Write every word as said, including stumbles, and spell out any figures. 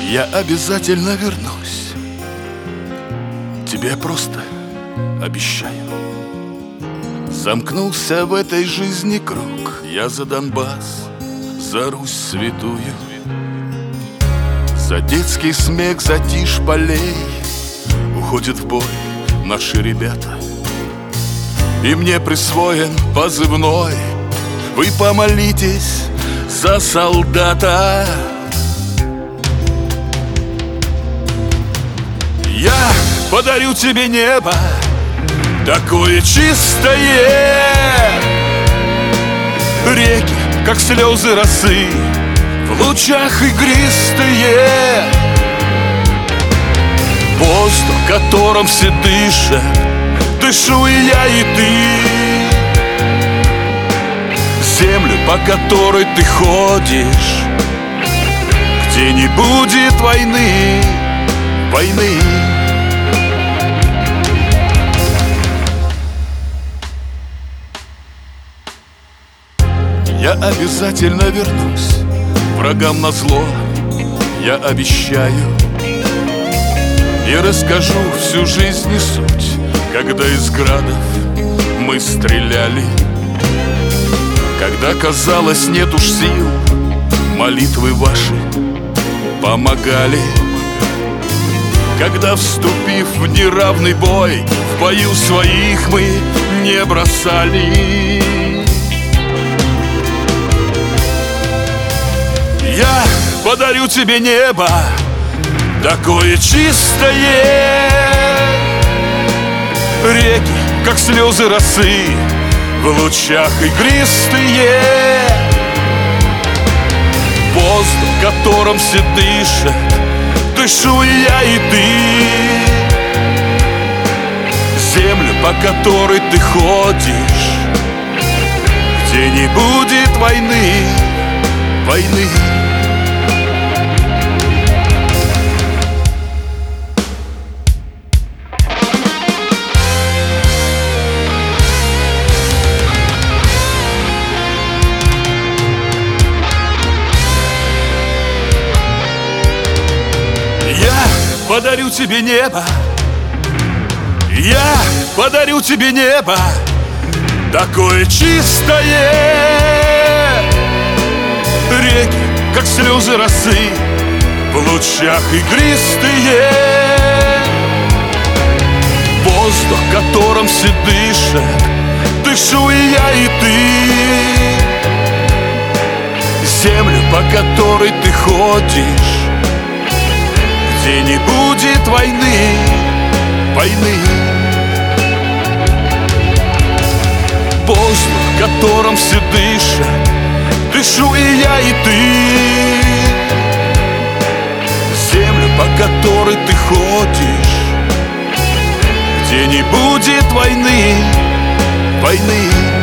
Я обязательно вернусь, тебе просто обещаю. Замкнулся в этой жизни круг. Я за Донбасс, за Русь святую, за детский смех, за тишь полей. Уходят в бой наши ребята, и мне присвоен позывной. Вы помолитесь за солдата. Я подарю тебе небо, такое чистое, реки, как слезы росы, в лучах игристые, воздух, которым все дышат, дышу и я, и ты, землю, по которой ты ходишь, где не будет войны, войны. Я обязательно вернусь, врагам назло, я обещаю, и расскажу всю жизнь и суть, когда из градов мы стреляли, когда казалось нет уж сил, молитвы ваши помогали, когда, вступив в неравный бой, в бою своих мы не бросали. Я подарю тебе небо, такое чистое, реки, как слезы росы, в лучах игристые, воздух, которым все дышат, дышу и я, и ты, землю, по которой ты ходишь, где не будет войны, войны. Подарю тебе небо, я подарю тебе небо, такое чистое, реки, как слезы росы, в лучах игристые, воздух, которым все дышат, дышу и я, и ты, землю, по которой ты ходишь, где не будет войны, войны. Воздух, которым все дышат, дышу и я, и ты, землю, по которой ты ходишь, где не будет войны, войны.